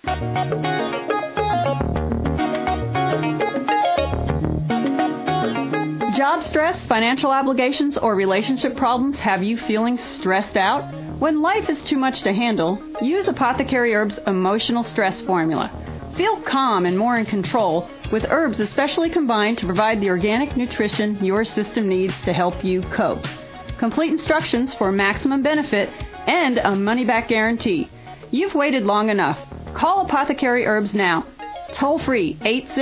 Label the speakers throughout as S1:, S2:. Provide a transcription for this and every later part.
S1: Job stress, financial obligations, or relationship problems have you feeling stressed out? When life is too much to handle, use Apothecary Herbs Emotional Stress Formula. Feel calm and more in control with herbs especially combined to provide the organic nutrition your system needs to help you cope. Complete instructions for maximum benefit and a money-back guarantee. You've waited long enough. Call Apothecary Herbs now. Toll free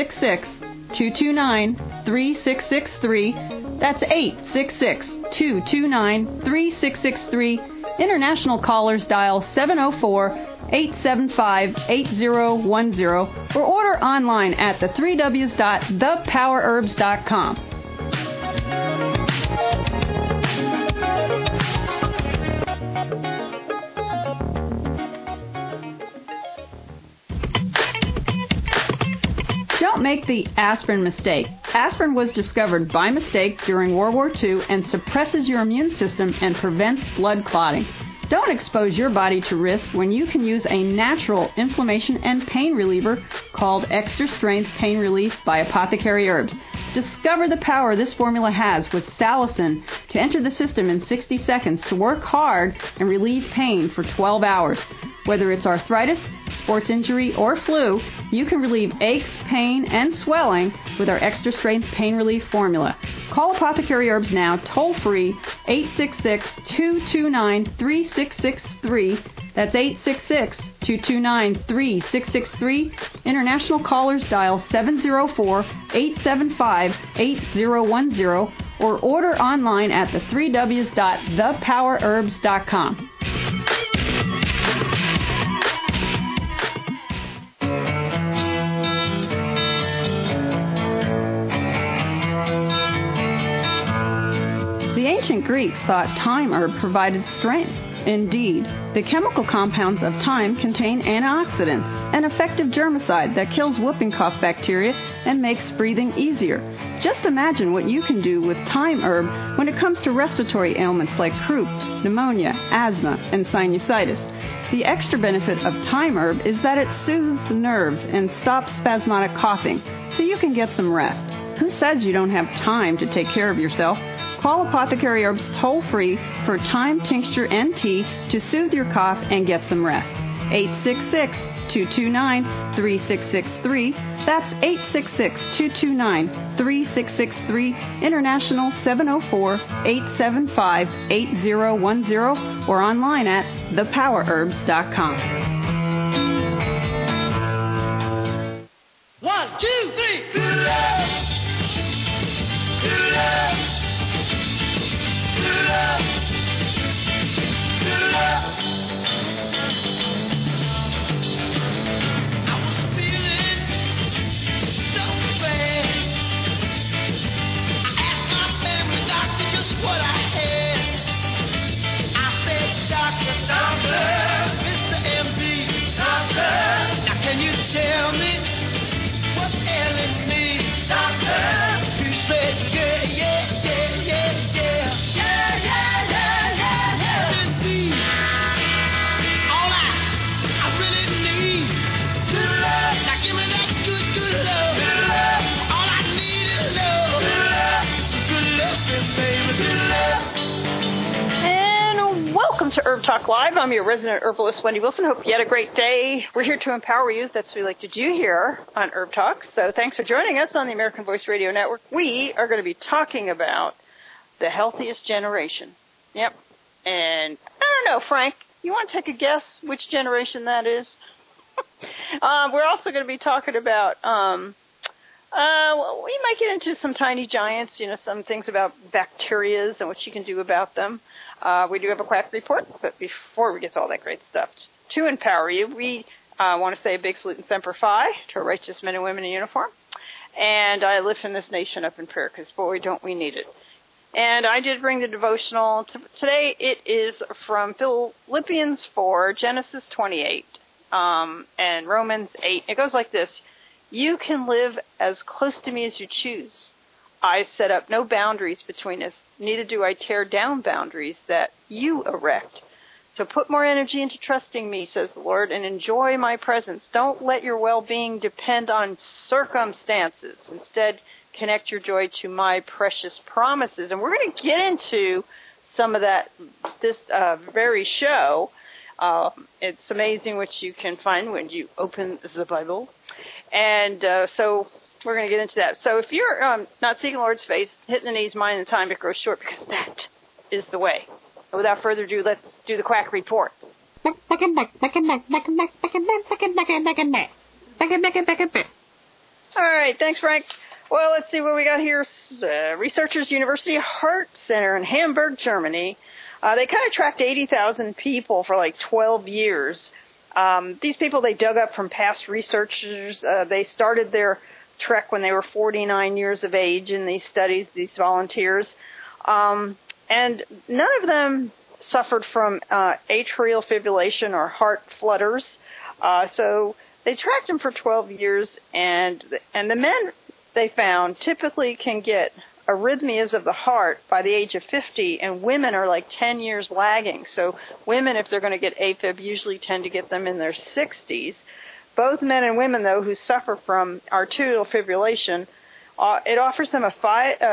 S1: 866-229-3663. That's 866-229-3663. International callers dial 704-875-8010 or order online at the3ws.thepowerherbs.com. Don't make the aspirin mistake. Aspirin was discovered by mistake during World War II and suppresses your immune system and prevents blood clotting. Don't expose your body to risk when you can use a natural inflammation and pain reliever called Extra Strength Pain Relief by Apothecary Herbs. Discover the power this formula has with salicin to enter the system in 60 seconds to work hard and relieve pain for 12 hours. Whether it's arthritis, sports injury, or flu, you can relieve aches, pain, and swelling with our Extra Strength Pain Relief formula. Call Apothecary Herbs now, toll free, 866-229-3663. That's 866-229-3663. International callers dial 704-875-8010 or order online at the3ws.thepowerherbs.com. The ancient Greeks thought thyme herb provided strength. Indeed, the chemical compounds of thyme contain antioxidants, an effective germicide that kills whooping cough bacteria and makes breathing easier. Just imagine what you can do with thyme herb when it comes to respiratory ailments like croup, pneumonia, asthma, and sinusitis. The extra benefit of thyme herb is that it soothes the nerves and stops spasmodic coughing, so you can get some rest. Who says you don't have time to take care of yourself? Call Apothecary Herbs toll-free for thyme tincture and tea to soothe your cough and get some rest. 866-229-3663. That's 866-229-3663. International 704-875-8010 or online at thepowerherbs.com.
S2: 1, 2, 3. Good love. Good love. Good love. Good love. I was feeling so bad. I asked my family doctor just what I had. I said, Doctor, Mr. MD, Doctor, now can you tell me what's ailing me, Doctor? He said, yeah, yeah, yeah, yeah, yeah.
S1: To Herb Talk Live. I'm your resident herbalist, Wendy Wilson. Hope you had a great day. We're here to empower you. That's what we like to do here on Herb Talk. So thanks for joining us on the American Voice Radio Network. We are going to be talking about the healthiest generation. Yep. And I don't know, Frank, you want to take a guess which generation that is? We're also going to be talking about, we might get into some tiny giants, some things about bacterias and what you can do about them. We do have a quack report, but before we get to all that great stuff, to empower you, we want to say a big salute and semper fi to our righteous men and women in uniform. And I lift in this nation up in prayer, because boy, don't we need it. And I did bring the devotional. Today it is from Philippians 4, Genesis 28, and Romans 8. It goes like this. You can live as close to me as you choose. I set up no boundaries between us, neither do I tear down boundaries that you erect. So put more energy into trusting me, says the Lord, and enjoy my presence. Don't let your well-being depend on circumstances. Instead, connect your joy to my precious promises. And we're going to get into some of that this very show. It's amazing what you can find when you open the Bible. And so we're going to get into that. So if you're not seeking the Lord's face, hitting the knees, minding the time, it grows short, because that is the way. Without further ado, let's do the quack report. All right, thanks, Frank. Well, let's see what we got here. Researchers, University Heart Center in Hamburg, Germany. They kind of tracked 80,000 people for like 12 years. These people they dug up from past researchers. They started their trek when they were 49 years of age in these studies, these volunteers. And none of them suffered from atrial fibrillation or heart flutters. So they tracked them for 12 years, and the men they found typically can get arrhythmias of the heart by the age of 50, and women are like 10 years lagging. So women, if they're going to get AFib, usually tend to get them in their 60s. Both men and women, though, who suffer from arterial fibrillation, it offers them a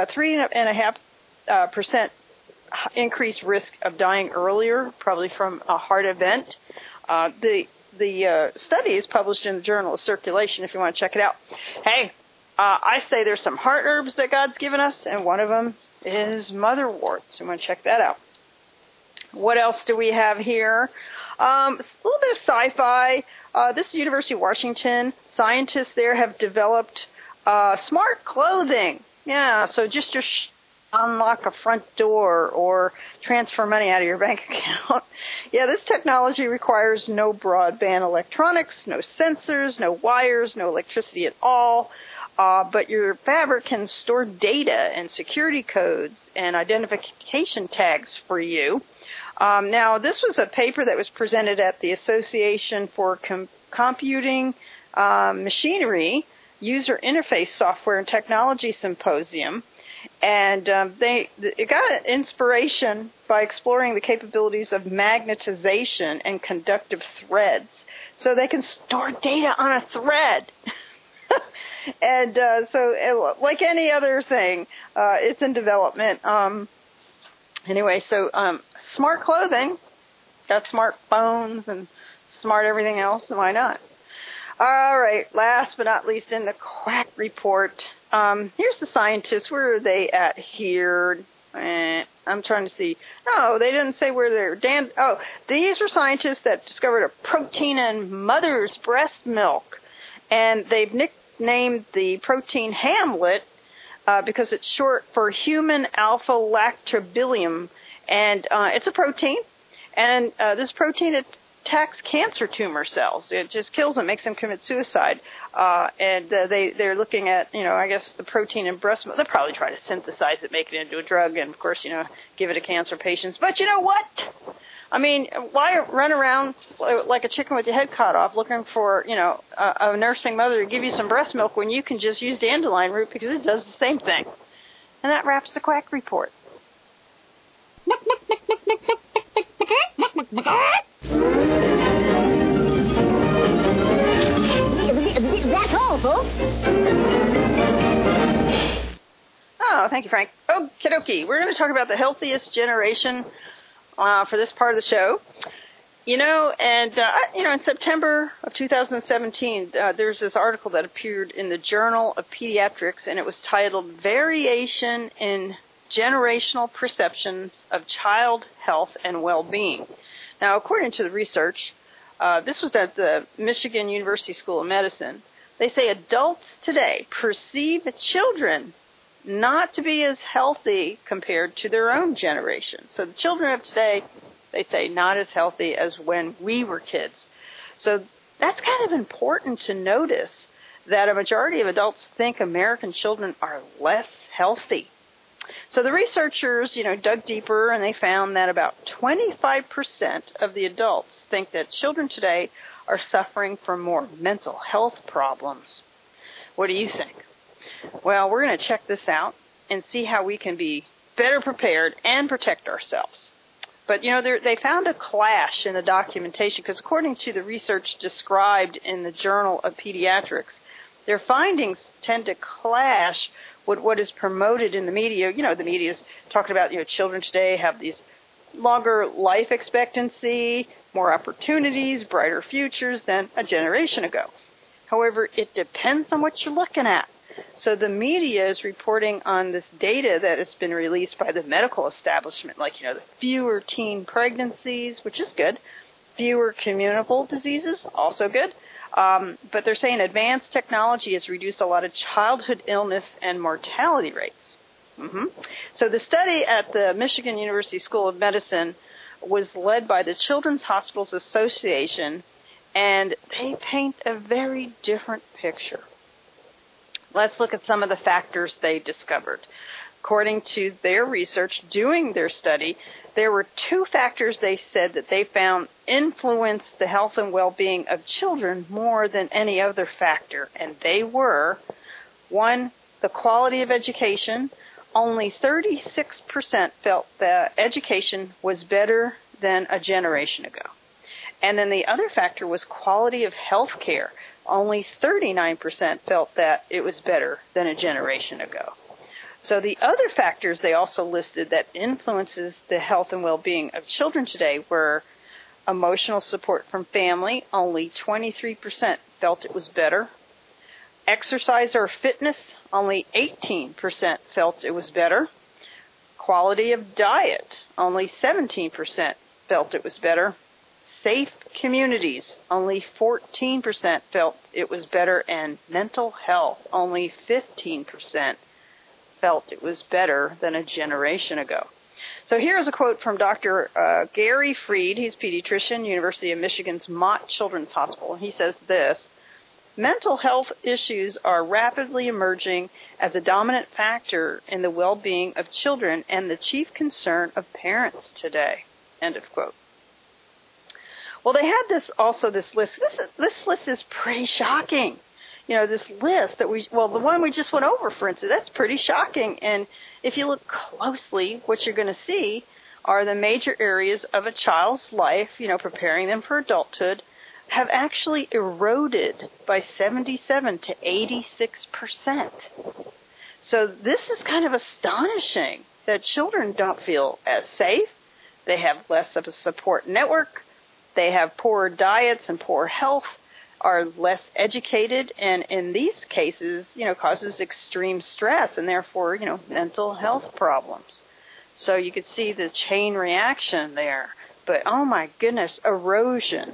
S1: 3.5% increased risk of dying earlier, probably from a heart event. The study is published in the Journal of Circulation if you want to check it out. Hey, I say there's some heart herbs that God's given us, and one of them is motherwort. So you want to check that out. What else do we have here? A little bit of sci-fi. This is University of Washington. Scientists there have developed smart clothing. Yeah, so just your unlock a front door or transfer money out of your bank account. Yeah, this technology requires no broadband electronics, no sensors, no wires, no electricity at all. But your fabric can store data and security codes and identification tags for you. Now, this was a paper that was presented at the Association for Computing Machinery User Interface Software and Technology Symposium. And it got inspiration by exploring the capabilities of magnetization and conductive threads. So they can store data on a thread. And so, like any other thing, it's in development. Anyway, so smart clothing, got smart phones and smart everything else, and why not? All right, last but not least in the quack report, here's the scientists. Where are they at here? I'm trying to see. No, they didn't say where they're. These are scientists that discovered a protein in mother's breast milk, and they've nicknamed the protein Hamlet because it's short for human alpha-lactobillium, and it's a protein, and this protein attacks cancer tumor cells. It just kills them, makes them commit suicide. And they're looking at, I guess the protein in breast milk. They'll probably try to synthesize it, make it into a drug, and of course, give it to cancer patients. But you know what? I mean, why run around like a chicken with your head cut off looking for, a nursing mother to give you some breast milk when you can just use dandelion root because it does the same thing? And that wraps the quack report.
S3: That's all, folks.
S1: Oh, thank you, Frank. Okie dokie. We're going to talk about the healthiest generation for this part of the show. In September of 2017, there's this article that appeared in the Journal of Pediatrics, and it was titled Variation in Generational Perceptions of Child Health and Well-Being. Now, according to the research, this was at the Michigan University School of Medicine. They say adults today perceive children not to be as healthy compared to their own generation. So the children of today, they say, not as healthy as when we were kids. So that's kind of important to notice that a majority of adults think American children are less healthy. So the researchers, dug deeper, and they found that about 25% of the adults think that children today are suffering from more mental health problems. What do you think? Well, we're going to check this out and see how we can be better prepared and protect ourselves. But, they found a clash in the documentation because according to the research described in the Journal of Pediatrics, their findings tend to clash with what is promoted in the media. The media is talking about, children today have these longer life expectancy, more opportunities, brighter futures than a generation ago. However, it depends on what you're looking at. So the media is reporting on this data that has been released by the medical establishment, like, the fewer teen pregnancies, which is good, fewer communicable diseases, also good. But they're saying advanced technology has reduced a lot of childhood illness and mortality rates. So the study at the Michigan University School of Medicine was led by the Children's Hospitals Association, and they paint a very different picture. Let's look at some of the factors they discovered. According to their research doing their study, there were 2 factors they said that they found influenced the health and well-being of children more than any other factor, and they were, 1, the quality of education. Only 36% felt that education was better than a generation ago. And then the other factor was quality of health care. Only 39% felt that it was better than a generation ago. So the other factors they also listed that influences the health and well-being of children today were emotional support from family. Only 23% felt it was better. Exercise or fitness, only 18% felt it was better. Quality of diet, only 17% felt it was better. Safe communities, only 14% felt it was better. And mental health, only 15% felt it was better than a generation ago. So here's a quote from Dr. Gary Freed. He's a pediatrician, University of Michigan's Mott Children's Hospital. He says this: mental health issues are rapidly emerging as a dominant factor in the well-being of children and the chief concern of parents today. End of quote. Well, they had this list. This list is pretty shocking. This list that the one we just went over, for instance, that's pretty shocking. And if you look closely, what you're going to see are the major areas of a child's life, preparing them for adulthood, have actually eroded by 77 to 86%. So this is kind of astonishing that children don't feel as safe. They have less of a support network. They have poorer diets and poor health, are less educated, and in these cases, causes extreme stress and therefore, mental health problems. So you could see the chain reaction there. But, oh my goodness, erosion.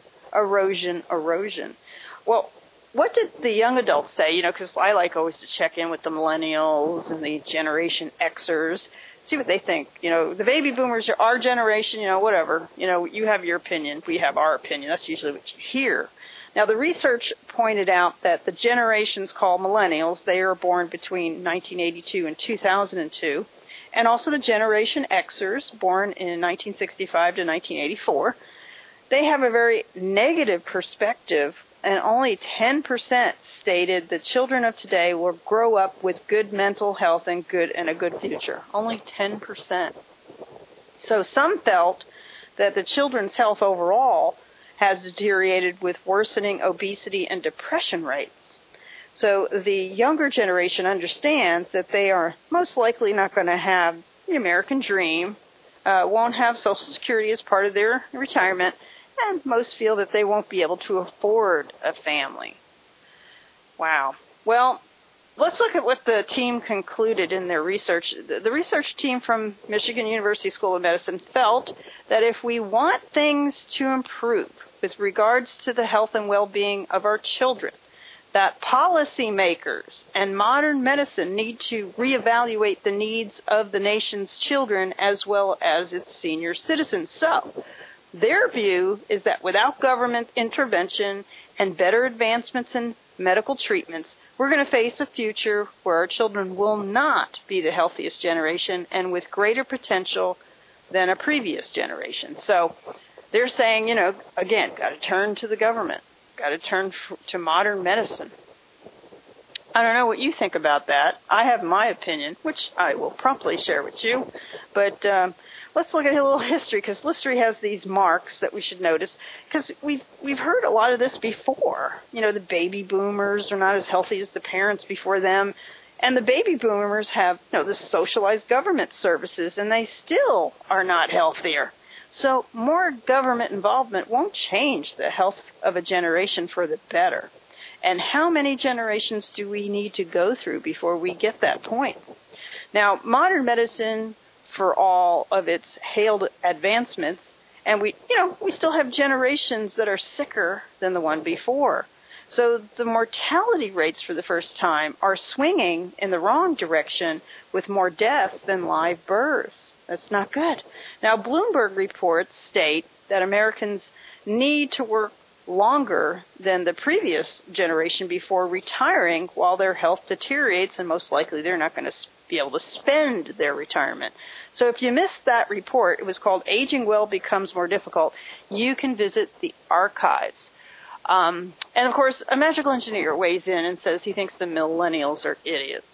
S1: Well, what did the young adults say? Because I like always to check in with the millennials and the Generation Xers, see what they think. The baby boomers are our generation, whatever. You have your opinion. We have our opinion. That's usually what you hear. Now, the research pointed out that the generations called millennials, they are born between 1982 and 2002, and also the Generation Xers, born in 1965 to 1984, they have a very negative perspective, and only 10% stated that children of today will grow up with good mental health and a good future. Only 10%. So some felt that the children's health overall has deteriorated with worsening obesity and depression rates. So the younger generation understands that they are most likely not going to have the American dream, won't have Social Security as part of their retirement, and most feel that they won't be able to afford a family. Wow. Well, let's look at what the team concluded in their research. The research team from Michigan University School of Medicine felt that if we want things to improve with regards to the health and well-being of our children, that policymakers and modern medicine need to reevaluate the needs of the nation's children as well as its senior citizens. So, their view is that without government intervention and better advancements in medical treatments, we're going to face a future where our children will not be the healthiest generation and with greater potential than a previous generation. So they're saying, again, got to turn to the government, got to turn to modern medicine. I don't know what you think about that. I have my opinion, which I will promptly share with you. But let's look at a little history, because history has these marks that we should notice. Because we've heard a lot of this before. You know, the baby boomers are not as healthy as the parents before them. And the baby boomers have, the socialized government services, and they still are not healthier. So more government involvement won't change the health of a generation for the better. And how many generations do we need to go through before we get that point? Now, modern medicine, for all of its hailed advancements, and we still have generations that are sicker than the one before. So the mortality rates for the first time are swinging in the wrong direction, with more deaths than live births. That's not good. Now, Bloomberg reports state that Americans need to work longer than the previous generation before retiring while their health deteriorates, and most likely they're not going to be able to spend their retirement. So if you missed that report, it was called Aging Well Becomes More Difficult. You can visit the archives. And of course, a magical engineer weighs in and says he thinks the millennials are idiots.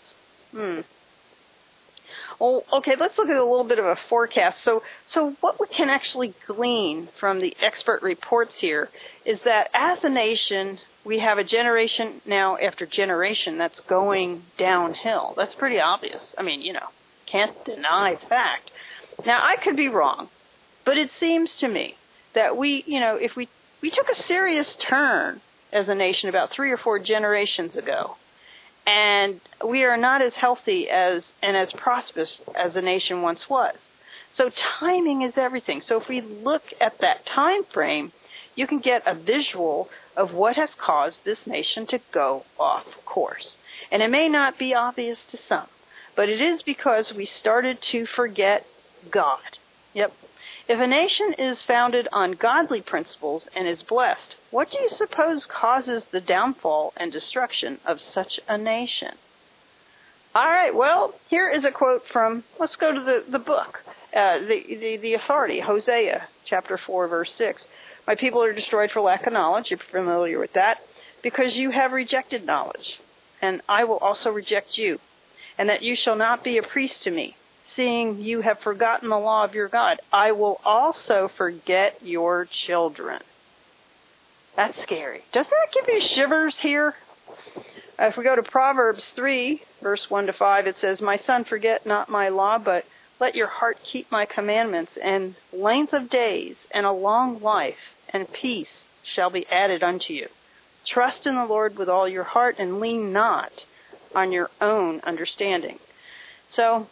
S1: Well, okay, let's look at a little bit of a forecast. So what we can actually glean from the expert reports here is that as a nation, we have a generation now after generation that's going downhill. That's pretty obvious. I mean, can't deny fact. Now, I could be wrong, but it seems to me that if we took a serious turn as a nation about 3 or 4 generations ago, and we are not as healthy and as prosperous as the nation once was. So timing is everything. So if we look at that time frame, you can get a visual of what has caused this nation to go off course. And it may not be obvious to some, but it is because we started to forget God. Yep. If a nation is founded on godly principles and is blessed, what do you suppose causes the downfall and destruction of such a nation? All right, well, here is a quote from, let's go to the book, the authority, Hosea, chapter 4, verse 6. My people are destroyed for lack of knowledge. You're familiar with that. Because you have rejected knowledge, and I will also reject you, and that you shall not be a priest to me. Seeing you have forgotten the law of your God, I will also forget your children. That's scary. Doesn't that give you shivers here? If we go to Proverbs 3, verse 1 to 5, it says, My son, forget not my law, but let your heart keep my commandments, and length of days, and a long life, and peace shall be added unto you. Trust in the Lord with all your heart, and lean not on your own understanding. So,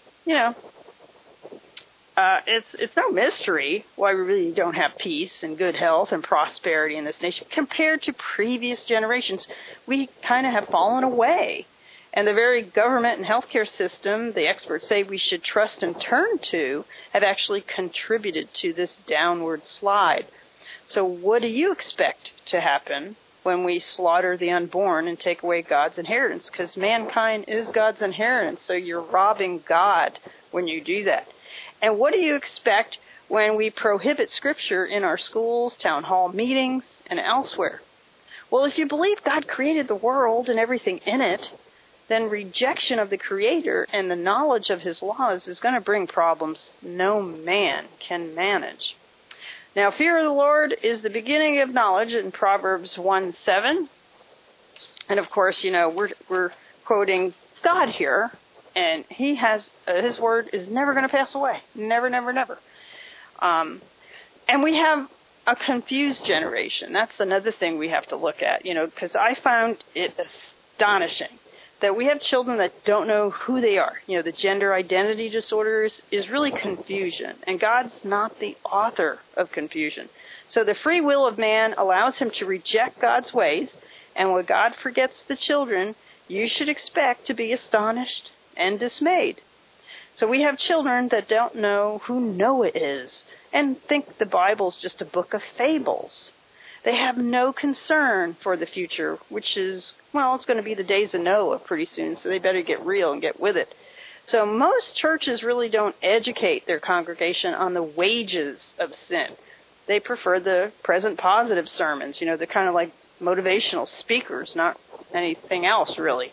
S1: it's no mystery why we really don't have peace and good health and prosperity in this nation. Compared to previous generations, we kind of have fallen away. And the very government and healthcare system the experts say we should trust and turn to have actually contributed to this downward slide. So what do you expect to happen when we slaughter the unborn and take away God's inheritance? Because mankind is God's inheritance, so you're robbing God when you do that. And what do you expect when we prohibit Scripture in our schools, town hall meetings, and elsewhere? Well, if you believe God created the world and everything in it, then rejection of the Creator and the knowledge of His laws is going to bring problems no man can manage. Now, fear of the Lord is the beginning of knowledge in Proverbs 1:7. And of course, we're quoting God here. And He has, His word is never going to pass away. Never, never, never. And we have a confused generation. That's another thing we have to look at, because I found it astonishing that we have children that don't know who they are. The gender identity disorders is really confusion. And God's not the author of confusion. So the free will of man allows him to reject God's ways. And when God forgets the children, you should expect to be astonished and dismayed. So we have children that don't know who Noah is and think the Bible's just a book of fables. They have no concern for the future, which is, it's going to be the days of Noah pretty soon, so they better get real and get with it. So most churches really don't educate their congregation on the wages of sin. They prefer the present positive sermons, they're kind of like motivational speakers, not anything else really.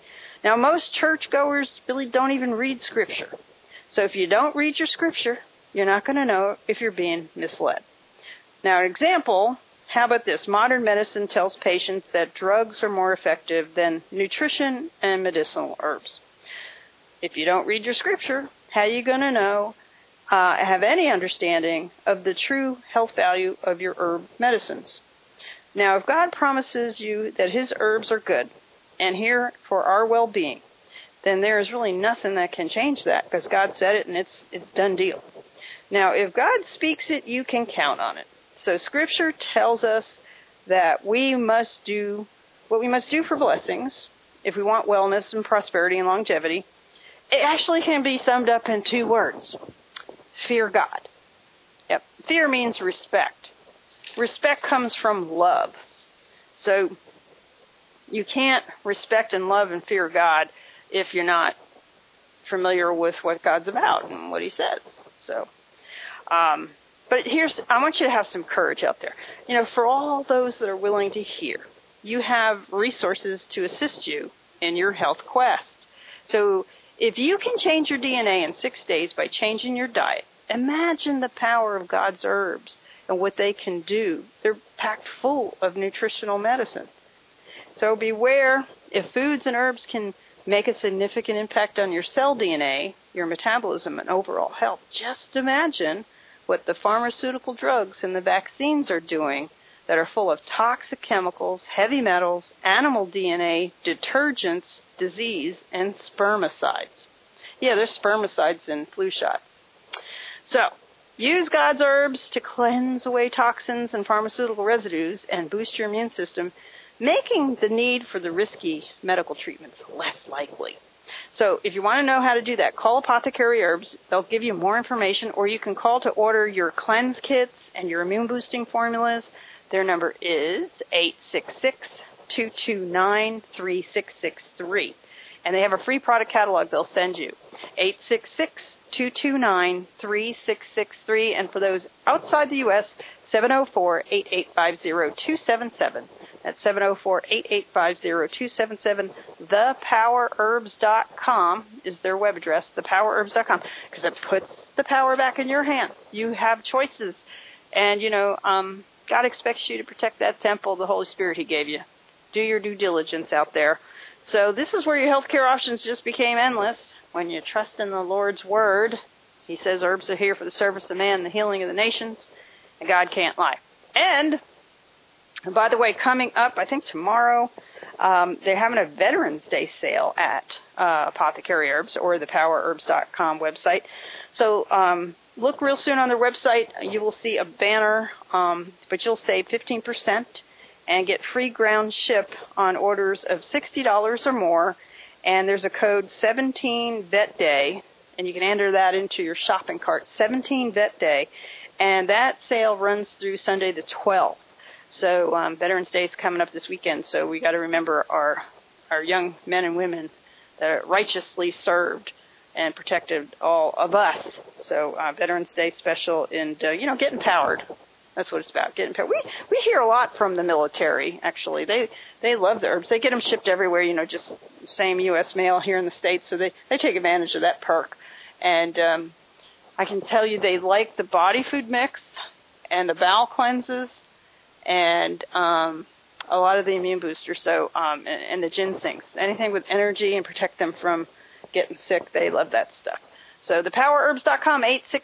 S1: Now, most churchgoers really don't even read Scripture. So if you don't read your Scripture, you're not going to know if you're being misled. Now, an example, how about this? Modern medicine tells patients that drugs are more effective than nutrition and medicinal herbs. If you don't read your Scripture, how are you going to know, have any understanding of the true health value of your herb medicines? Now, if God promises you that His herbs are good and here for our well-being, then there is really nothing that can change that, because God said it and it's done deal. Now, if God speaks it, you can count on it. So Scripture tells us that we must do what we must do for blessings if we want wellness and prosperity and longevity. It actually can be summed up in 2 words: fear God. Yep. Fear means respect. Respect comes from love. So you can't respect and love and fear God if you're not familiar with what God's about and what He says. So, but I want you to have some courage out there. You know, for all those that are willing to hear, you have resources to assist you in your health quest. So if you can change your DNA in 6 days by changing your diet, imagine the power of God's herbs and what they can do. They're packed full of nutritional medicine. So beware, if foods and herbs can make a significant impact on your cell DNA, your metabolism, and overall health, just imagine what the pharmaceutical drugs and the vaccines are doing that are full of toxic chemicals, heavy metals, animal DNA, detergents, disease, and spermicides. Yeah, there's spermicides in flu shots. So, use God's herbs to cleanse away toxins and pharmaceutical residues and boost your immune system, making the need for the risky medical treatments less likely. So if you want to know how to do that, call Apothecary Herbs. They'll give you more information, or you can call to order your cleanse kits and your immune-boosting formulas. Their number is 866-229-3663. And they have a free product catalog they'll send you. 866-229-3663. And for those outside the U.S., 704-8850-277. That's 704-8850-277. ThePowerHerbs.com is their web address, thepowerherbs.com, because it puts the power back in your hands. You have choices. And, God expects you to protect that temple, the Holy Spirit He gave you. Do your due diligence out there. So this is where your healthcare options just became endless. When you trust in the Lord's Word, He says herbs are here for the service of man and the healing of the nations, and God can't lie. And by the way, coming up, I think tomorrow, they're having a Veterans Day sale at Apothecary Herbs or the PowerHerbs.com website. So look real soon on their website. You will see a banner, but you'll save 15% and get free ground ship on orders of $60 or more. And there's a code 17VetDay, and you can enter that into your shopping cart, 17VetDay. And that sale runs through Sunday the 12th. So Veterans Day is coming up this weekend, so we got to remember our young men and women that are righteously served and protected all of us. So Veterans Day special, and get empowered. That's what it's about, get empowered. We hear a lot from the military. Actually, they love the herbs. They get them shipped everywhere. Just same U.S. mail here in the States, so they take advantage of that perk. And I can tell you, they like the body food mix and the bowel cleanses. And a lot of the immune boosters, so and the ginsengs, anything with energy and protect them from getting sick, they love that stuff. So thepowerherbs.com,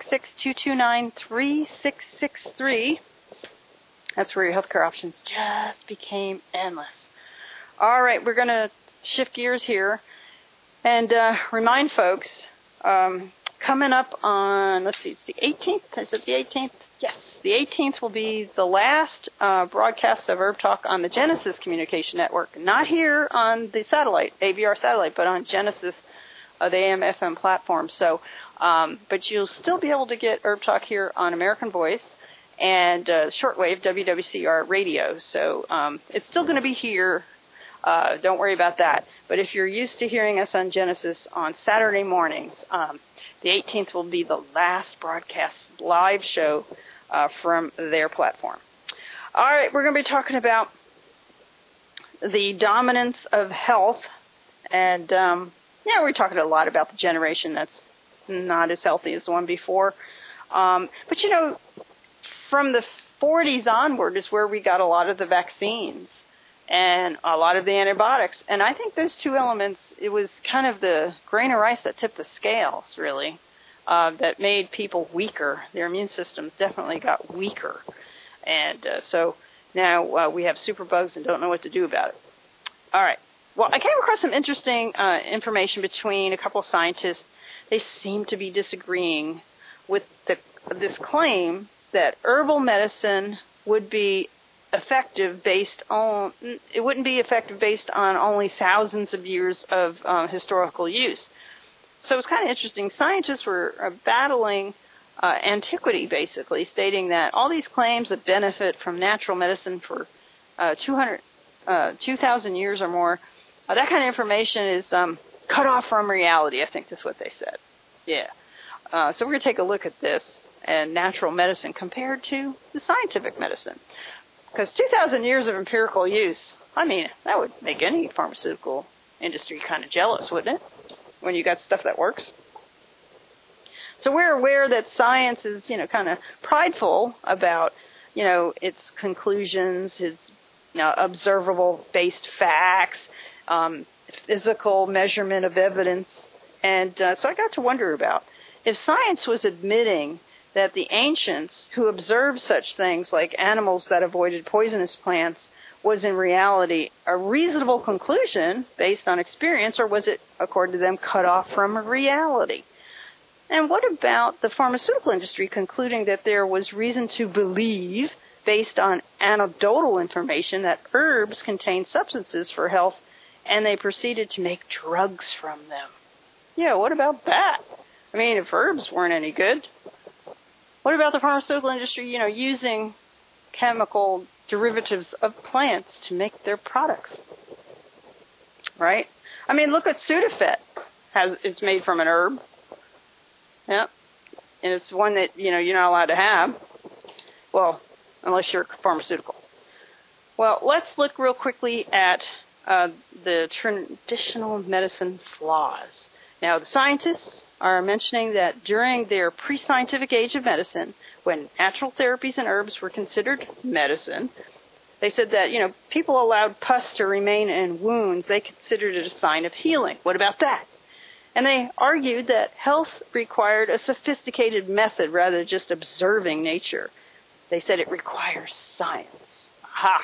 S1: 866-229-3663. That's where your healthcare options just became endless. All right, we're going to shift gears here and remind folks, coming up on, let's see, it's the 18th. Is it the 18th? Yes, the 18th will be the last broadcast of Herb Talk on the Genesis Communication Network. Not here on the satellite, AVR satellite, but on Genesis, the AM/FM platform. So, but you'll still be able to get Herb Talk here on American Voice and shortwave WWCR radio. So it's still going to be here. Don't worry about that. But if you're used to hearing us on Genesis on Saturday mornings, the 18th will be the last broadcast live show from their platform. All right, we're going to be talking about the dominance of health And, we're talking a lot about the generation that's not as healthy as the one before. But, from the 40s onward is where we got a lot of the vaccines and a lot of the antibiotics. And I think those two elements, it was kind of the grain of rice that tipped the scales, really, that made people weaker. Their immune systems definitely got weaker. And so now we have superbugs and don't know what to do about it. All right. Well, I came across some interesting information between a couple of scientists. They seem to be disagreeing with this claim that herbal medicine would be effective it wouldn't be effective based on only thousands of years of historical use. So it's kind of interesting. Scientists were battling antiquity, basically, stating that all these claims of benefit from natural medicine for 2,000 years or more, that kind of information is cut off from reality, I think that's what they said. Yeah. So we're going to take a look at this and natural medicine compared to the scientific medicine. Because 2,000 years of empirical use, I mean, that would make any pharmaceutical industry kind of jealous, wouldn't it? When you got stuff that works. So we're aware that science is, kind of prideful about, its conclusions, its observable-based facts, physical measurement of evidence. And so I got to wonder about if science was admitting that the ancients who observed such things like animals that avoided poisonous plants was in reality a reasonable conclusion based on experience, or was it, according to them, cut off from reality? And what about the pharmaceutical industry concluding that there was reason to believe, based on anecdotal information, that herbs contain substances for health, and they proceeded to make drugs from them? Yeah, what about that? I mean, if herbs weren't any good, what about the pharmaceutical industry, using chemical derivatives of plants to make their products? Right? I mean, look at Sudafed. It's made from an herb. Yeah. And it's one that, you're not allowed to have. Well, unless you're pharmaceutical. Well, let's look real quickly at the traditional medicine flaws. Now, the scientists are mentioning that during their pre-scientific age of medicine, when natural therapies and herbs were considered medicine, they said that, people allowed pus to remain in wounds. They considered it a sign of healing. What about that? And they argued that health required a sophisticated method rather than just observing nature. They said it requires science. Aha!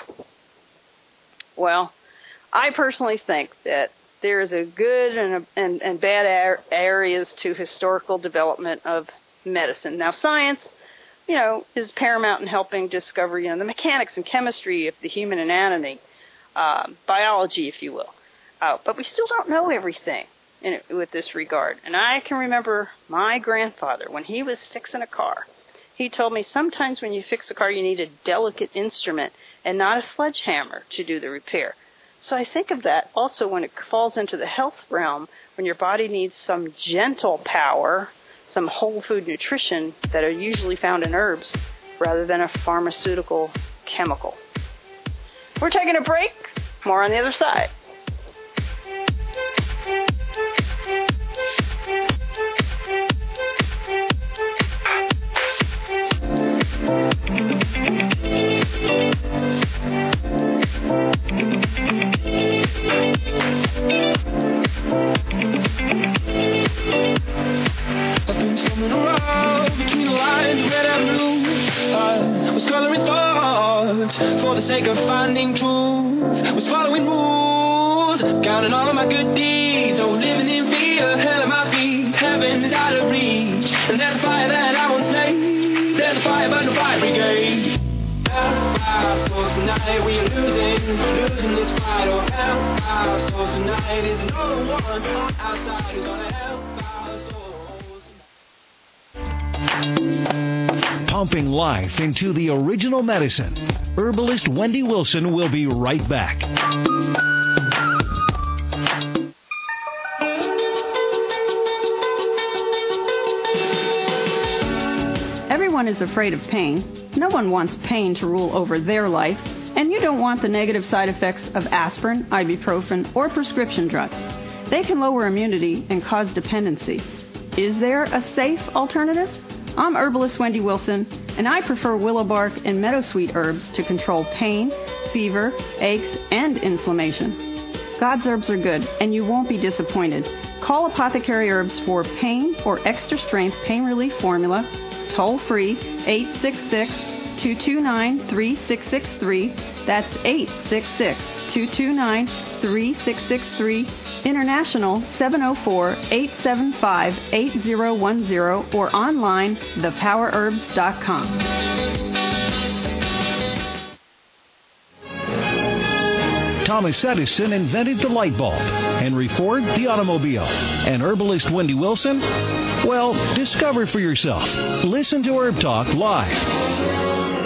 S1: Well, I personally think that there is a good and bad areas to historical development of medicine. Now, science, is paramount in helping discover, the mechanics and chemistry of the human anatomy, biology, if you will. But we still don't know everything with this regard. And I can remember my grandfather, when he was fixing a car, he told me sometimes when you fix a car, you need a delicate instrument and not a sledgehammer to do the repair. So I think of that also when it falls into the health realm, when your body needs some gentle power, some whole food nutrition that are usually found in herbs, rather than a pharmaceutical chemical. We're taking a break. More on the other side.
S2: I've been swimming around between the lines, red and blue. I was coloring thoughts for the sake of finding truth. Was following rules, counting all of my good deeds. Oh, living in fear, hell at my feet. Heaven is out of reach, and there's a fire that I won't slay. There's a fire, but no fire brigade. Our souls tonight, we are losing this fight. Oh, help our souls tonight. Is no one outside who's gonna help our souls.
S4: Pumping life into the original medicine. Herbalist Wendy Wilson will be right back.
S5: Everyone is afraid of pain. No one wants pain to rule over their life, and you don't want the negative side effects of aspirin, ibuprofen, or prescription drugs. They can lower immunity and cause dependency. Is there a safe alternative? I'm herbalist Wendy Wilson, and I prefer willow bark and meadowsweet herbs to control pain, fever, aches, and inflammation. God's herbs are good, and you won't be disappointed. Call Apothecary Herbs for pain or extra strength pain relief formula, toll free 866-229-3663. That's 866-229-3663. International 704-875-8010 or online thepowerherbs.com.
S4: Thomas Edison invented the light bulb, Henry Ford the automobile, and herbalist Wendy Wilson? Well, discover for yourself. Listen to Herb Talk live.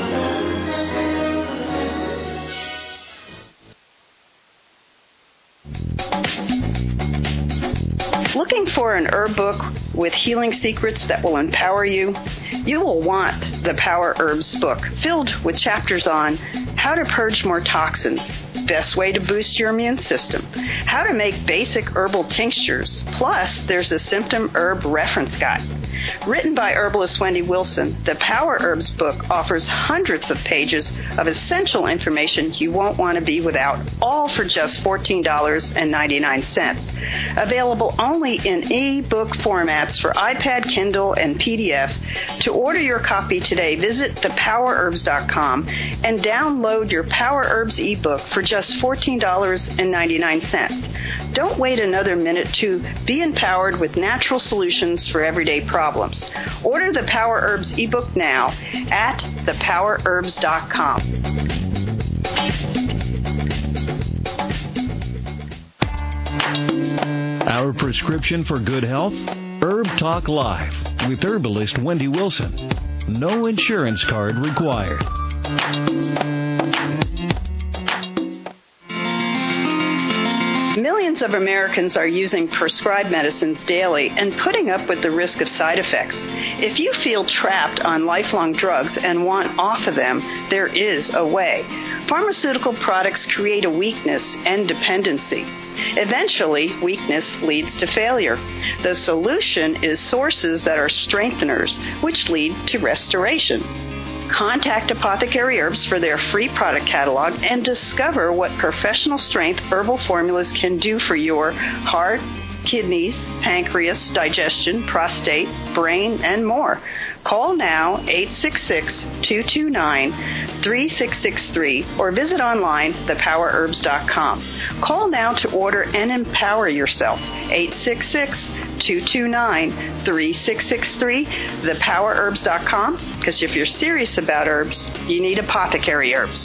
S1: Looking for an herb book with healing secrets that will empower you? You will want the Power Herbs book, filled with chapters on how to purge more toxins, best way to boost your immune system, how to make basic herbal tinctures, plus there's a symptom herb reference guide. Written by herbalist Wendy Wilson, the Power Herbs book offers hundreds of pages of essential information you won't want to be without, all for just $14.99. Available only in e-book formats for iPad, Kindle, and PDF. To order your copy today, visit thepowerherbs.com and download your Power Herbs ebook for just $14.99. Don't wait another minute to be empowered with natural solutions for everyday problems. Order the Power Herbs ebook now at thepowerherbs.com.
S4: Our prescription for good health? Herb Talk Live with herbalist Wendy Wilson. No insurance card required.
S1: Millions of Americans are using prescribed medicines daily and putting up with the risk of side effects. If you feel trapped on lifelong drugs and want off of them, there is a way. Pharmaceutical products create a weakness and dependency. Eventually, weakness leads to failure. The solution is sources that are strengtheners, which lead to restoration. Contact Apothecary Herbs for their free product catalog and discover what professional strength herbal formulas can do for your heart, kidneys, pancreas, digestion, prostate, brain, and more. Call now 866-229-3663 or visit online thepowerherbs.com. Call now to order and empower yourself. 866-229-3663, thepowerherbs.com, because if you're serious about herbs, you need Apothecary Herbs.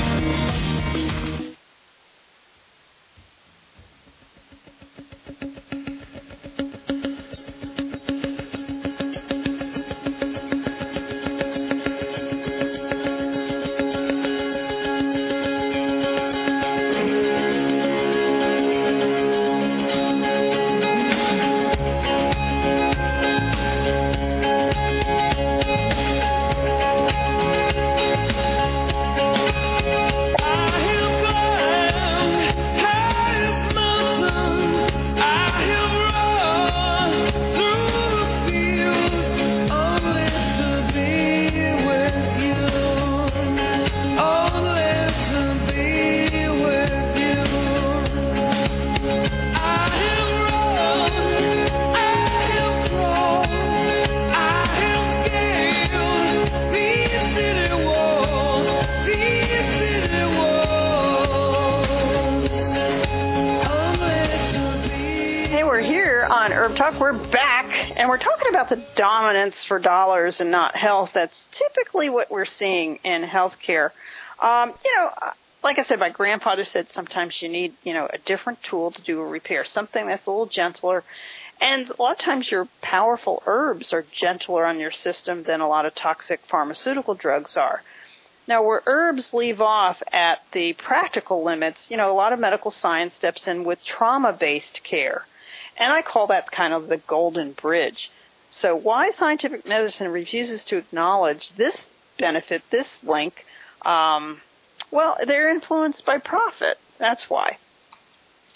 S1: Talk. We're back, and we're talking about the dominance for dollars and not health. That's typically what we're seeing in healthcare. Like I said, my grandfather said sometimes you need, a different tool to do a repair, something that's a little gentler. And a lot of times your powerful herbs are gentler on your system than a lot of toxic pharmaceutical drugs are. Now, where herbs leave off at the practical limits, a lot of medical science steps in with trauma-based care. And I call that kind of the golden bridge. So why scientific medicine refuses to acknowledge this benefit, this link? Well, they're influenced by profit. That's why.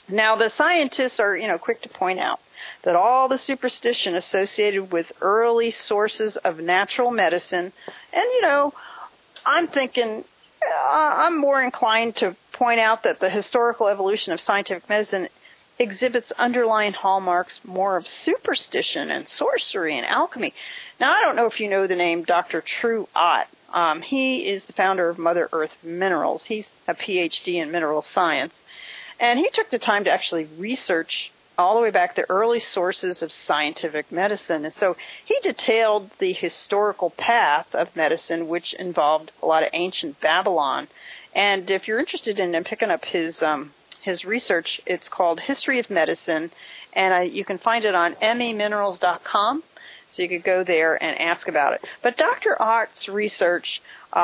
S1: Now, the scientists are, quick to point out that all the superstition associated with early sources of natural medicine, and, I'm thinking, I'm more inclined to point out that the historical evolution of scientific medicine exhibits underlying hallmarks more of superstition and sorcery and alchemy. Now, I don't know if you know the name Dr. True Ott. He is the founder of Mother Earth Minerals. He's a PhD in mineral science. And he took the time to actually research all the way back the early sources of scientific medicine. And so he detailed the historical path of medicine, which involved a lot of ancient Babylon. And if you're interested in picking up his research, it's called History of Medicine, and you can find it on meminerals.com. So you could go there and ask about it. But Dr. Ott's research,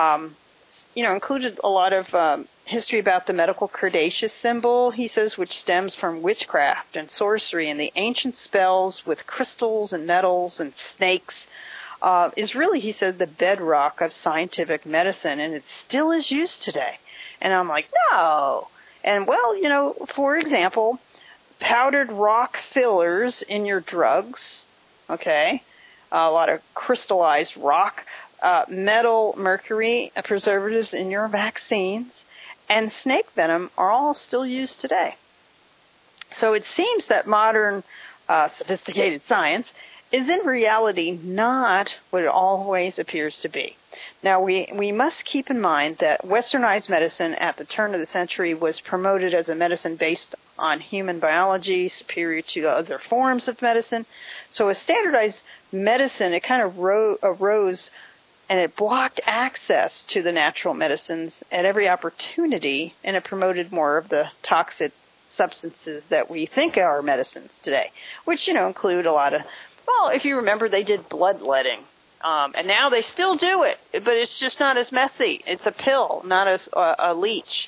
S1: included a lot of history about the medical Cretaceous symbol, he says, which stems from witchcraft and sorcery and the ancient spells with crystals and metals and snakes, is really, he said, the bedrock of scientific medicine, and it still is used today. And I'm like, no. And, well, for example, powdered rock fillers in your drugs, okay, a lot of crystallized rock, metal mercury preservatives in your vaccines, and snake venom are all still used today. So it seems that modern sophisticated science is in reality not what it always appears to be. Now, we must keep in mind that westernized medicine at the turn of the century was promoted as a medicine based on human biology, superior to other forms of medicine. So a standardized medicine, it kind of arose and it blocked access to the natural medicines at every opportunity, and it promoted more of the toxic substances that we think are medicines today, which, include a lot of, well, if you remember, they did bloodletting. And now they still do it, but it's just not as messy. It's a pill, not a leech,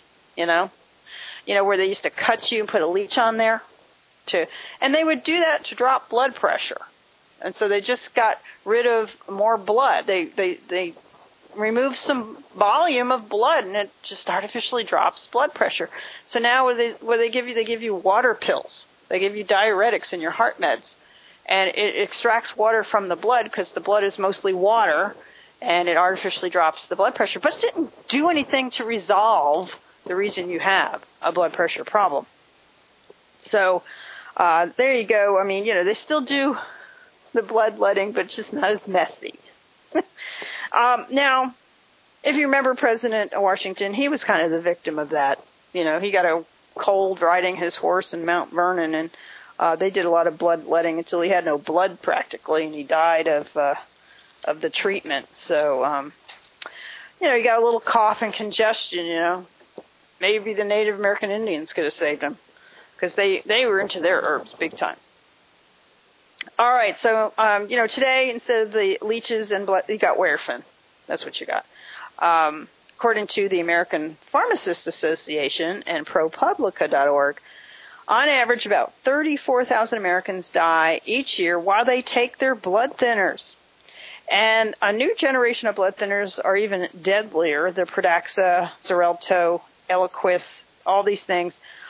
S1: where they used to cut you and put a leech on there. And they would do that to drop blood pressure. And so they just got rid of more blood. They removed some volume of blood, and it just artificially drops blood pressure. So now what they give you? They give you water pills. They give you diuretics in your heart meds. And it extracts water from the blood because the blood is mostly water, and it artificially drops the blood pressure. But it didn't do anything to resolve the reason you have a blood pressure problem. So there you go. I mean, they still do the bloodletting, but it's just not as messy. Now, if you remember President Washington, he was kind of the victim of that. He got a cold riding his horse in Mount Vernon, and they did a lot of bloodletting until he had no blood practically, and he died of the treatment. So, he got a little cough and congestion, Maybe the Native American Indians could have saved him, because they were into their herbs big time. All right, so, today, instead of the leeches and blood, you got Warfarin. That's what you got. According to the American Pharmacists Association and ProPublica.org, on average, about 34,000 Americans die each year while they take their blood thinners. And a new generation of blood thinners are even deadlier. The Pradaxa, Xarelto, Eliquis, all these things.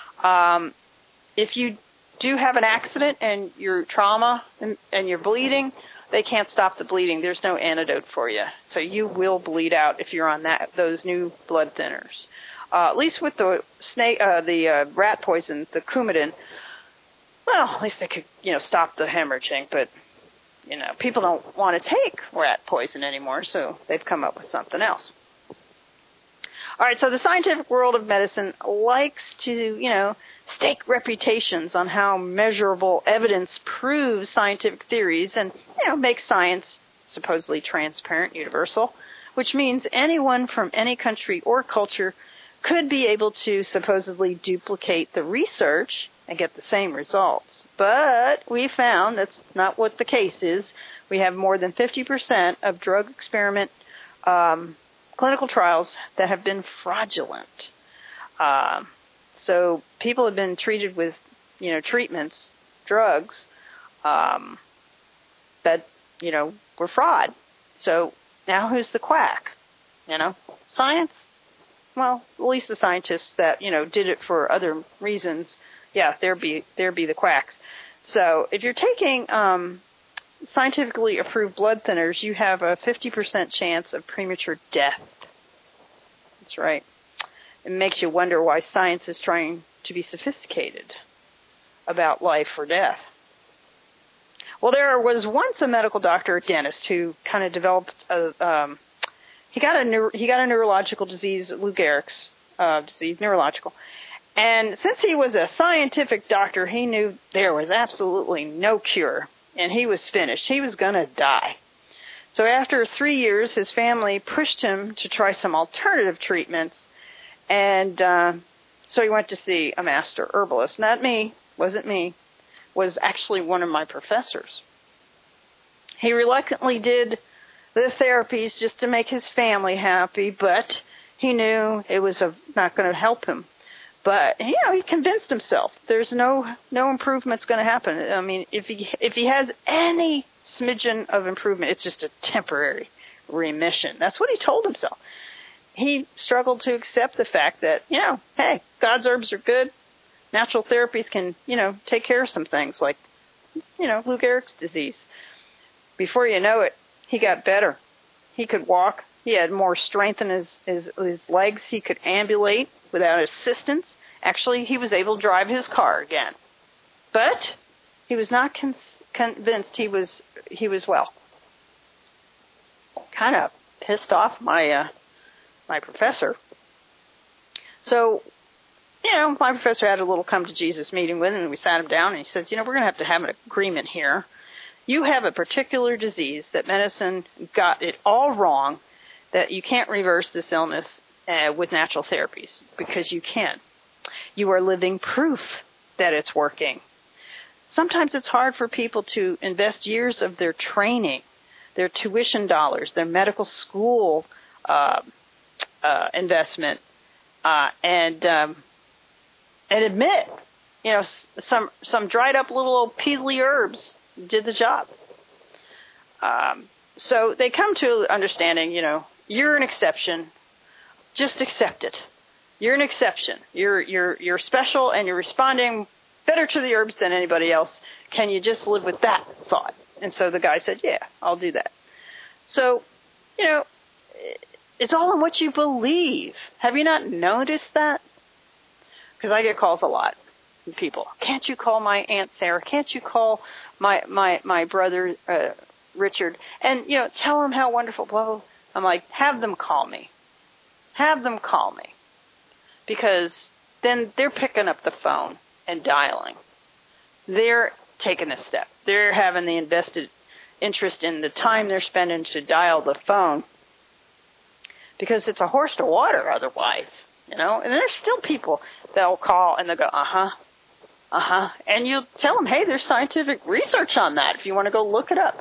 S1: If you do have an accident and you're trauma and you're bleeding, they can't stop the bleeding. There's no antidote for you. So you will bleed out if you're on those new blood thinners. At least with the rat poison, the Coumadin, well, at least they could, stop the hemorrhaging. But, people don't want to take rat poison anymore, so they've come up with something else. All right, so the scientific world of medicine likes to, stake reputations on how measurable evidence proves scientific theories and, make science supposedly transparent, universal, which means anyone from any country or culture could be able to supposedly duplicate the research and get the same results. But we found that's not what the case is. We have more than 50% of drug experiment clinical trials that have been fraudulent. So people have been treated with, treatments, drugs, that, were fraud. So now who's the quack? Science? Well, at least the scientists that, did it for other reasons, there be the quacks. So if you're taking scientifically approved blood thinners, you have a 50% chance of premature death. That's right. It makes you wonder why science is trying to be sophisticated about life or death. Well, there was once a medical doctor, a dentist, who kind of developed he got a neurological disease, Lou Gehrig's disease, neurological. And since he was a scientific doctor, he knew there was absolutely no cure, and he was finished. He was going to die. So after 3 years, his family pushed him to try some alternative treatments, and so he went to see a master herbalist. Not me, wasn't me, was actually one of my professors. He reluctantly did the therapies just to make his family happy, but he knew it was not going to help him. But, he convinced himself there's no improvement's going to happen. I mean, if he has any smidgen of improvement, it's just a temporary remission. That's what he told himself. He struggled to accept the fact that, hey, God's herbs are good. Natural therapies can, take care of some things like, Lou Gehrig's disease. Before you know it, he got better. He could walk. He had more strength in his legs. He could ambulate without assistance. Actually, he was able to drive his car again. But he was not convinced he was well. Kind of pissed off my professor. So, my professor had a little come to Jesus meeting with him, and we sat him down, and he says, we're going to have an agreement here. You have a particular disease that medicine got it all wrong, that you can't reverse this illness with natural therapies, because you can. You are living proof that it's working. Sometimes it's hard for people to invest years of their training, their tuition dollars, their medical school investment, and admit, some dried up little old peely herbs did the job. So they come to understanding, you're an exception. Just accept it. You're an exception. You're special, and you're responding better to the herbs than anybody else. Can you just live with that thought? And so the guy said, yeah, I'll do that. So, it's all in what you believe. Have you not noticed that? Because I get calls a lot from people. Can't you call my Aunt Sarah? Can't you call my brother Richard? And, tell him how wonderful, blah, blah. I'm like, have them call me. Have them call me. Because then they're picking up the phone and dialing. They're taking a step. They're having the invested interest in the time they're spending to dial the phone. Because it's a horse to water otherwise, And there's still people that'll call and they'll go, And you'll tell them, hey, there's scientific research on that if you want to go look it up.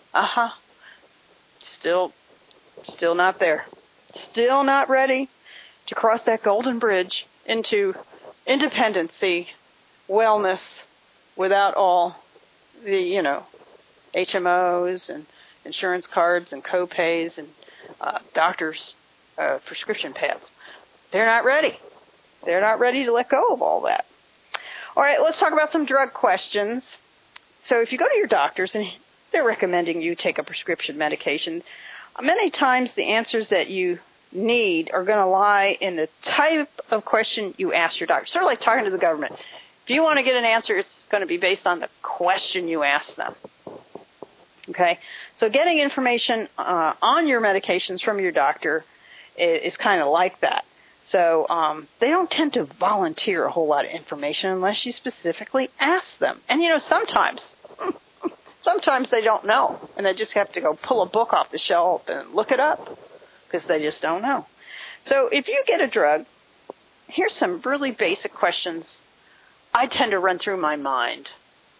S1: Still not there. Still not ready to cross that golden bridge into independency, wellness, without all the, HMOs and insurance cards and co-pays and doctors' prescription pads. They're not ready. They're not ready to let go of all that. All right, let's talk about some drug questions. So if you go to your doctors and they're recommending you take a prescription medication, many times the answers that you need are going to lie in the type of question you ask your doctor. Sort of like talking to the government. If you want to get an answer, it's going to be based on the question you ask them. Okay? So getting information on your medications from your doctor is kind of like that. So they don't tend to volunteer a whole lot of information unless you specifically ask them. And, sometimes they don't know, and they just have to go pull a book off the shelf and look it up because they just don't know. So if you get a drug, here's some really basic questions I tend to run through my mind,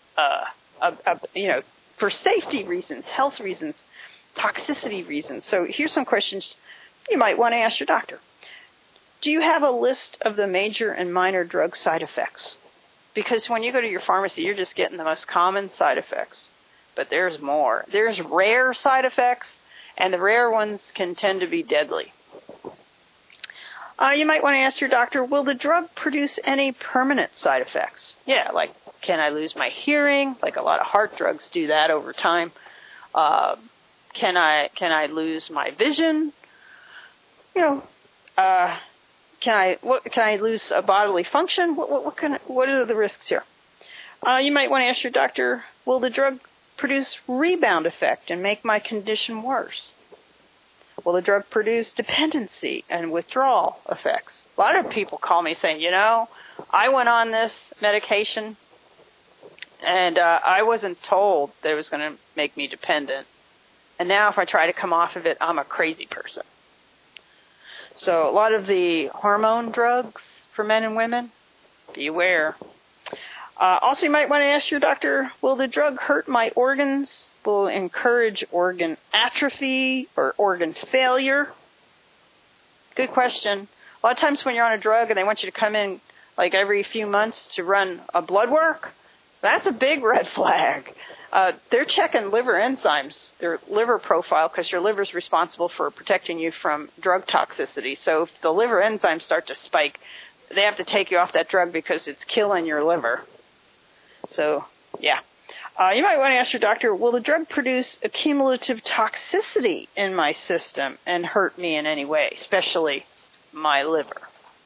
S1: for safety reasons, health reasons, toxicity reasons. So here's some questions you might want to ask your doctor. Do you have a list of the major and minor drug side effects? Because when you go to your pharmacy, you're just getting the most common side effects. But there's more. There's rare side effects, and the rare ones can tend to be deadly. You might want to ask your doctor, will the drug produce any permanent side effects? Yeah, like, can I lose my hearing? Like a lot of heart drugs do that over time. Can I lose my vision? Can I lose a bodily function? What are the risks here? You might want to ask your doctor, will the drug produce rebound effect and make my condition worse? Will the drug produce dependency and withdrawal effects? A lot of people call me saying, I went on this medication and I wasn't told that it was going to make me dependent. And now if I try to come off of it, I'm a crazy person. So a lot of the hormone drugs for men and women, beware. Also, you might want to ask your doctor, will the drug hurt my organs? Will it encourage organ atrophy or organ failure? Good question. A lot of times when you're on a drug and they want you to come in like every few months to run a blood work, that's a big red flag. They're checking liver enzymes, their liver profile, because your liver is responsible for protecting you from drug toxicity. So if the liver enzymes start to spike, they have to take you off that drug because it's killing your liver. So, yeah. You might want to ask your doctor, will the drug produce a cumulative toxicity in my system and hurt me in any way, especially my liver?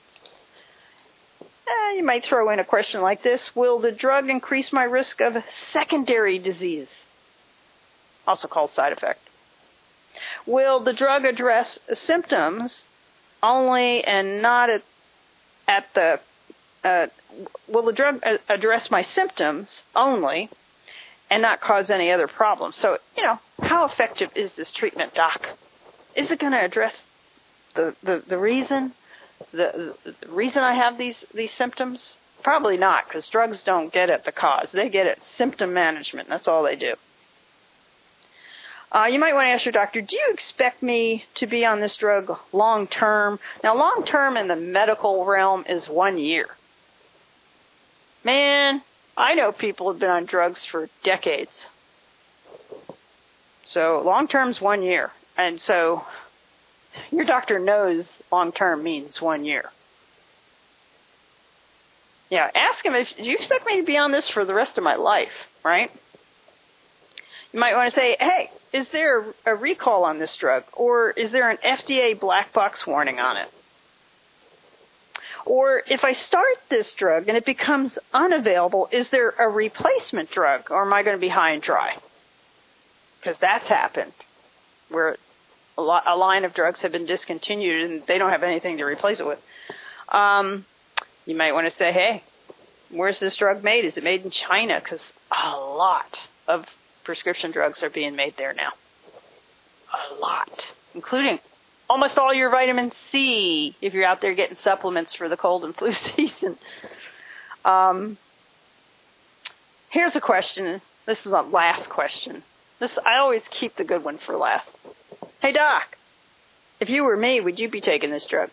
S1: You might throw in a question like this, will the drug increase my risk of secondary disease, also called side effect? Will the drug address symptoms only and not will the drug address my symptoms only and not cause any other problems? So, how effective is this treatment, doc? Is it going to address the reason? The reason I have these symptoms? Probably not, because drugs don't get at the cause. They get at symptom management. That's all they do. You might want to ask your doctor, do you expect me to be on this drug long term? Now, long term in the medical realm is 1 year. Man, I know people have been on drugs for decades. So long term's 1 year. And so your doctor knows long-term means 1 year. Yeah, ask him, do you expect me to be on this for the rest of my life, right? You might want to say, hey, is there a recall on this drug? Or is there an FDA black box warning on it? Or if I start this drug and it becomes unavailable, is there a replacement drug? Or am I going to be high and dry? Because that's happened, where a line of drugs have been discontinued and they don't have anything to replace it with. You might want to say, hey, where's this drug made? Is it made in China? Because a lot of prescription drugs are being made there now. A lot. Including almost all your vitamin C if you're out there getting supplements for the cold and flu season. Here's a question. This is the last question. I always keep the good one for last. Hey, doc, if you were me, would you be taking this drug?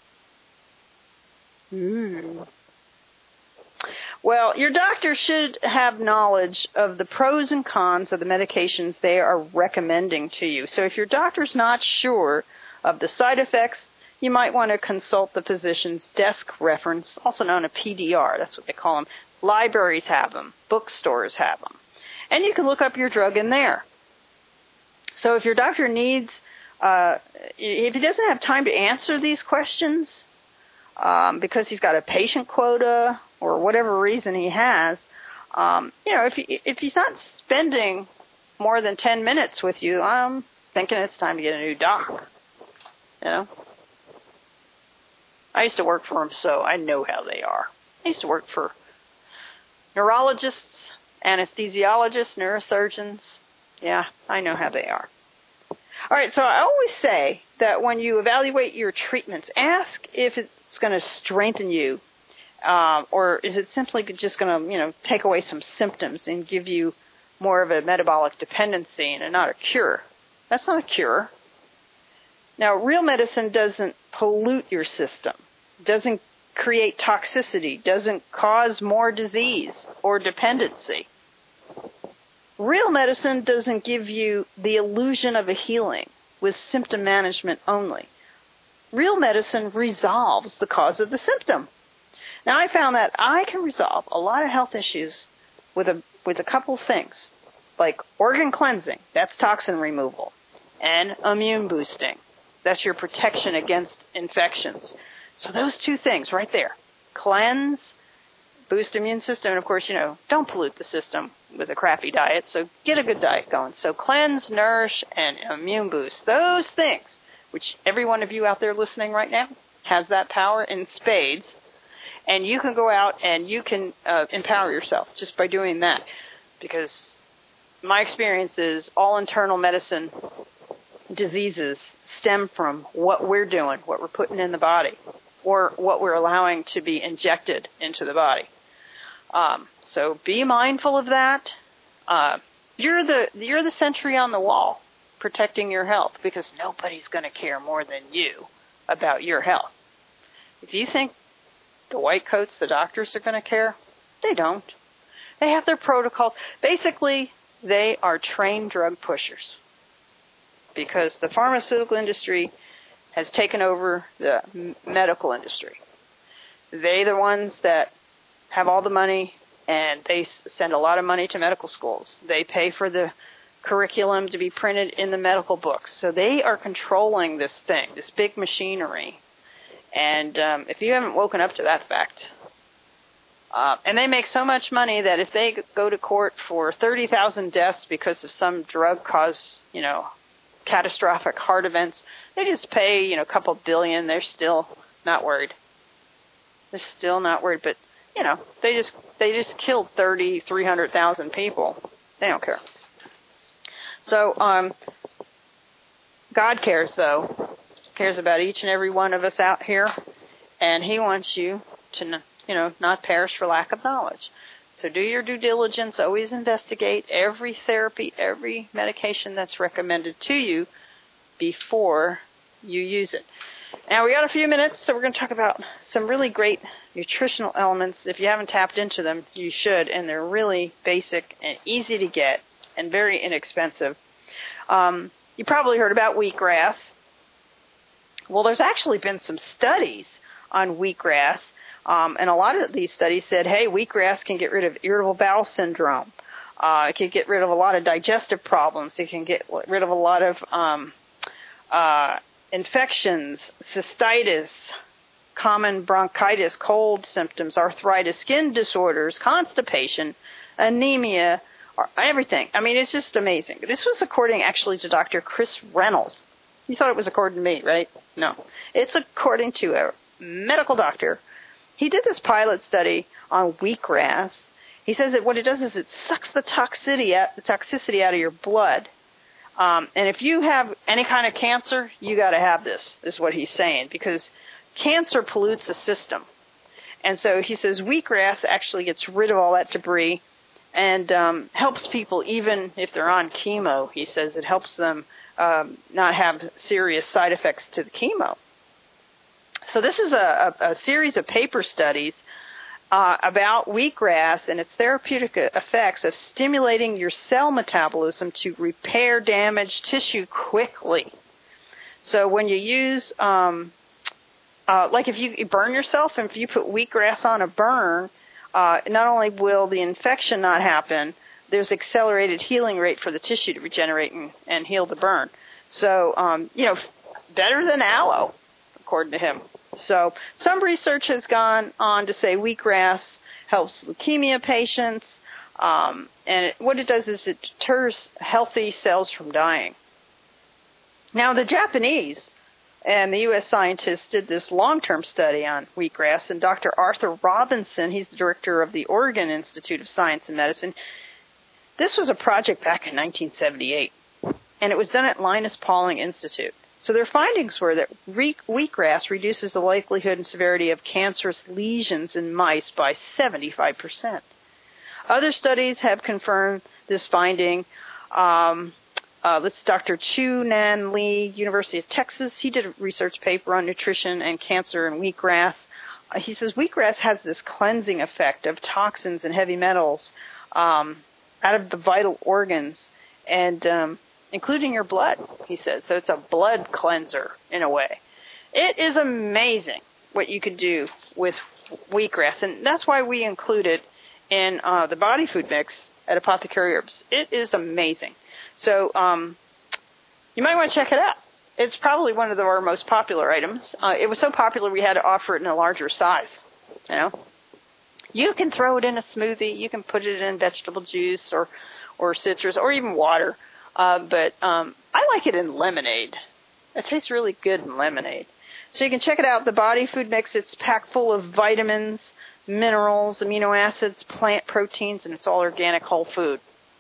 S1: Well, your doctor should have knowledge of the pros and cons of the medications they are recommending to you. So if your doctor's not sure of the side effects, you might want to consult the physician's desk reference, also known as PDR. That's what they call them. Libraries have them. Bookstores have them. And you can look up your drug in there. So if your doctor needs, if he doesn't have time to answer these questions, because he's got a patient quota or whatever reason he has, if he's not spending more than 10 minutes with you, I'm thinking it's time to get a new doc. I used to work for them, so I know how they are. I used to work for neurologists, anesthesiologists, neurosurgeons. Yeah, I know how they are. All right, so I always say that when you evaluate your treatments, ask if it's going to strengthen you, or is it simply just going to, take away some symptoms and give you more of a metabolic dependency and not a cure. That's not a cure. Now, real medicine doesn't pollute your system, doesn't create toxicity, doesn't cause more disease or dependency. Real medicine doesn't give you the illusion of a healing with symptom management only. real medicine resolves the cause of the symptom. Now, I found that I can resolve a lot of health issues with a couple things, like organ cleansing, that's toxin removal, and immune boosting, that's your protection against infections. So those two things right there, cleanse, boost immune system, and of course, don't pollute the system with a crappy diet, so get a good diet going. So cleanse, nourish, and immune boost, those things, which every one of you out there listening right now has that power in spades. And you can go out and you can empower yourself just by doing that. Because my experience is all internal medicine diseases stem from what we're doing, what we're putting in the body, or what we're allowing to be injected into the body. So be mindful of that. You're the sentry on the wall protecting your health, because nobody's going to care more than you about your health. If you think the white coats, the doctors, are going to care, they don't. They have their protocols. Basically, they are trained drug pushers, because the pharmaceutical industry has taken over the medical industry. They're the ones that have all the money, and they send a lot of money to medical schools. They pay for the curriculum to be printed in the medical books. So they are controlling this thing, this big machinery. And if you haven't woken up to that fact, and they make so much money that if they go to court for 30,000 deaths because of some drug cause, catastrophic heart events, they just pay, a couple billion. They're still not worried. They're still not worried. But, they just killed 300,000 people. They don't care. So, God cares, though. Cares about each and every one of us out here, and He wants you to, not perish for lack of knowledge. So do your due diligence. Always investigate every therapy, every medication that's recommended to you before you use it. Now, we got a few minutes, so we're going to talk about some really great nutritional elements. If you haven't tapped into them, you should, and they're really basic and easy to get and very inexpensive. You probably heard about wheatgrass. Well, there's actually been some studies on wheatgrass, and a lot of these studies said, hey, wheatgrass can get rid of irritable bowel syndrome. It can get rid of a lot of digestive problems. It can get rid of a lot of infections, cystitis, common bronchitis, cold symptoms, arthritis, skin disorders, constipation, anemia, everything. I mean, it's just amazing. This was according actually to Dr. Chris Reynolds. You thought it was according to me, right? No. It's according to a medical doctor. He did this pilot study on wheatgrass. He says that what it does is it sucks the toxicity out of your blood. And if you have any kind of cancer, you got to have this, is what he's saying, because cancer pollutes the system. And so he says wheatgrass actually gets rid of all that debris and helps people even if they're on chemo. He says it helps them not have serious side effects to the chemo. So this is a series of paper studies about wheatgrass and its therapeutic effects of stimulating your cell metabolism to repair damaged tissue quickly. So when you use, like if you burn yourself, and if you put wheatgrass on a burn, not only will the infection not happen, there's accelerated healing rate for the tissue to regenerate and heal the burn. So, better than aloe, according to him. So some research has gone on to say wheatgrass helps leukemia patients, and what it does is it deters healthy cells from dying. Now, the Japanese and the U.S. scientists did this long-term study on wheatgrass, and Dr. Arthur Robinson, he's the director of the Oregon Institute of Science and Medicine. This was a project back in 1978, and it was done at Linus Pauling Institute. So their findings were that wheatgrass reduces the likelihood and severity of cancerous lesions in mice by 75%. Other studies have confirmed this finding. This Dr. Chu Nan Lee, University of Texas. He did a research paper on nutrition and cancer in wheatgrass. He says wheatgrass has this cleansing effect of toxins and heavy metals out of the vital organs, and including your blood, he says. So it's a blood cleanser in a way. It is amazing what you could do with wheatgrass, and that's why we include it in the body food mix at Apothecary Herbs. It is amazing. So you might want to check it out. It's probably one of our most popular items. It was so popular we had to offer it in a larger size. You know, you can throw it in a smoothie. You can put it in vegetable juice or citrus or even water. But I like it in lemonade. It tastes really good in lemonade. So you can check it out, the Body Food Mix. It's packed full of vitamins, minerals, amino acids, plant proteins, and it's all organic, whole food.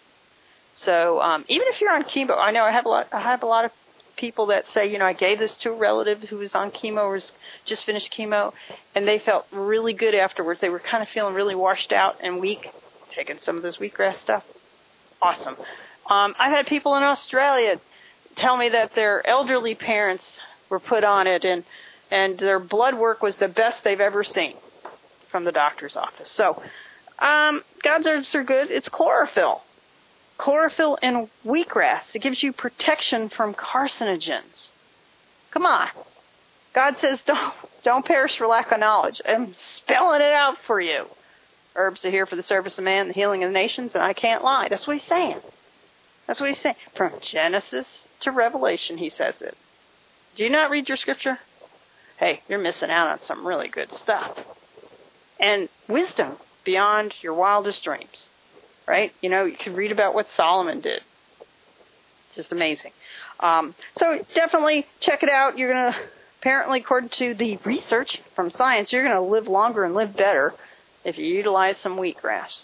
S1: So even if you're on chemo, I know I have a lot of people that say, you know, I gave this to a relative who was on chemo or was just finished chemo, and they felt really good afterwards. They were kind of feeling really washed out and weak, taking some of this wheatgrass stuff. Awesome. I've had people in Australia tell me that their elderly parents were put on it, and their blood work was the best they've ever seen from the doctor's office. So God's herbs are good. It's chlorophyll. Chlorophyll in wheatgrass. It gives you protection from carcinogens. Come on. God says don't perish for lack of knowledge. I'm spelling it out for you. Herbs are here for the service of man, the healing of the nations, and I can't lie. That's what he's saying. That's what he's saying. From Genesis to Revelation, he says it. Do you not read your scripture? Hey, you're missing out on some really good stuff. And wisdom beyond your wildest dreams. Right? You know, you can read about what Solomon did. It's just amazing. So definitely check it out. You're going to, apparently, according to the research from science, you're going to live longer and live better if you utilize some wheatgrass.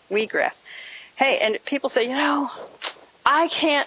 S1: Hey, and people say, you know, I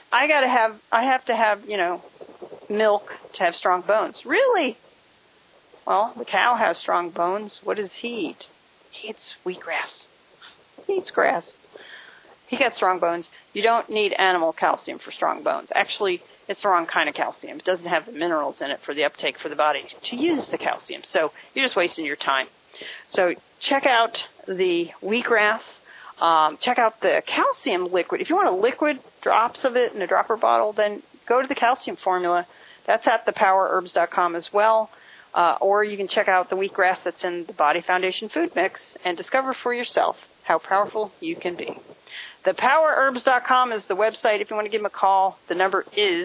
S1: have to have, you know, milk to have strong bones. Really? Well, the cow has strong bones. What does he eat? He eats wheatgrass. He eats grass. He got strong bones. You don't need animal calcium for strong bones. Actually, it's the wrong kind of calcium. It doesn't have the minerals in it for the uptake for the body to use the calcium. So you're just wasting your time. So check out the wheatgrass. Check out the calcium liquid. If you want a liquid, drops of it in a dropper bottle, then go to the calcium formula. That's at thepowerherbs.com as well. Or you can check out the wheatgrass that's in the Body Foundation Food Mix and discover for yourself how powerful you can be. Thepowerherbs.com is the website. If you want to give them a call, the number is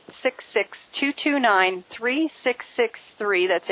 S1: 866-229-3663. That's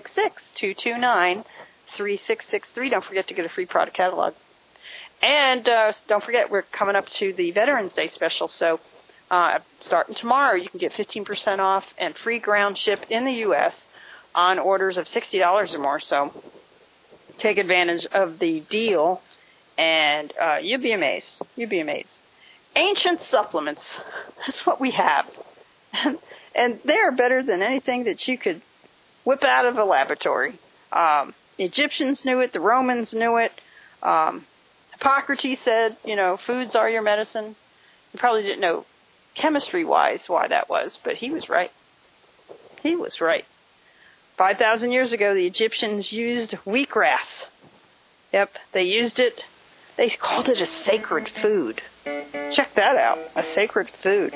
S1: 866-229-3663. Don't forget to get a free product catalog. And don't forget, we're coming up to the Veterans Day special. So starting tomorrow, you can get 15% off and free ground ship in the U.S. on orders of $60 or more. So take advantage of the deal. And you'll be amazed. You'll be amazed. Ancient supplements. That's what we have. And they are better than anything that you could whip out of a laboratory. The Egyptians knew it. The Romans knew it. Hippocrates said, you know, foods are your medicine. You probably didn't know chemistry-wise why that was, but he was right. He was right. 5,000 years ago, the Egyptians used wheatgrass. Yep, they used it. They called it a sacred food. Check that out, a sacred food.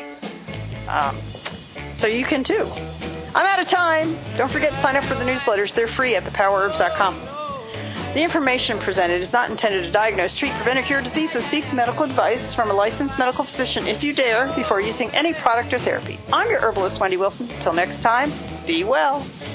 S1: So you can too. I'm out of time. Don't forget to sign up for the newsletters. They're free at thepowerherbs.com. The information presented is not intended to diagnose, treat, prevent, or cure diseases. Seek medical advice from a licensed medical physician if you dare before using any product or therapy. I'm your herbalist, Wendy Wilson. Until next time, be well.